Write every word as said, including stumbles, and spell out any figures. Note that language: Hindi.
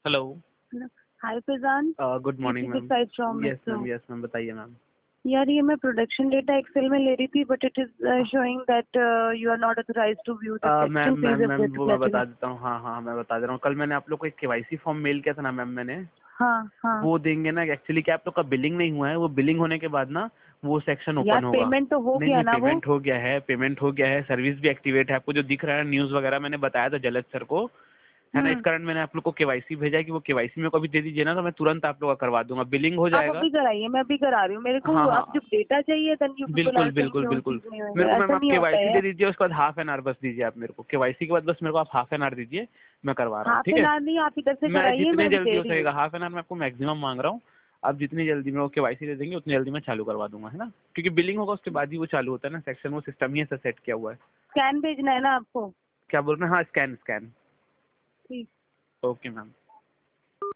Hello. Hi Faizan. Good morning ma'am. Side from yes ma'am, yes ma'am, बताइए मैम। यार ये मैं प्रोडक्शन डेटा एक्सेल में ले रही थी but it is showing that you are not authorised to view the ma'am section ma'am please ma'am update वो मैं बता प्लेटिनम। देता हूँ। हाँ हाँ मैं बता दे रहा हूँ। कल मैंने आप लोग को एक केवाईसी फॉर्म मेल किया था ना मैम मैंने, हाँ हाँ वो देंगे ना। एक्चुअली क्या आप लोग का बिलिंग नहीं हुआ है, वो बिलिंग होने के बाद ना वो सेक्शन यार ओपन होगा। पेमेंट तो हो नहीं गया नहीं, ना वो। पेमेंट हो गया है, पेमेंट हो गया है, सर्विस भी एक्टिवेट है। आपको जो दिख रहा है न्यूज़ वगैरह मैंने बताया था जलज सर को, है ना। इस हम्म। कारण मैंने आप लोग को केवाईसी भेजा है कि वो केवाईसी मेरे को अभी दे दीजिए ना, तो मैं तुरंत आप लोग का करवा दूंगा। बिलिंग हो आप जाएगा। अभी कराइए, मैं अभी करा रही हूँ। मेरे को हाँ अब हाँ जब डेटा चाहिए देन यू पीपल आर बिल्कुल सेइंग बिल्कुल कि वो बिल्कुल। चीज नहीं मेरे होगा, को मैम ऐसा आप नहीं होता केवाईसी है दे यार। दीजिए, उसके बाद हाफ एन आवर बस दीजिए आप मेरे को। केवाईसी के बाद बस मेरे को आप हाफ एन आवर दीजिए, मैं करवा रहा हूँ, हाफ ठीक एन है। आवर नहीं, आप इधर से मैं कराइए, मैं जितने अभी जल्दी दे हो रही हूँ। सकेगा हाफ एन आवर में आपको मैक्सिमम मांग रहा हूँ। आप जितनी जल्दी मेरे को केवाईसी दे देंगे उतनी जल्दी मैं चालू करवा दूंगा, है ना। क्योंकि बिलिंग होगा उसके बाद ही वो चालू होता है ना सेक्शन, वो सिस्टम ही ऐसा सेट किया हुआ है। स्कैन भेजना है ना आपको? क्या बोल रहे हैं? हाँ, स्कैन स्कैन। ठीक। Okay ma'am.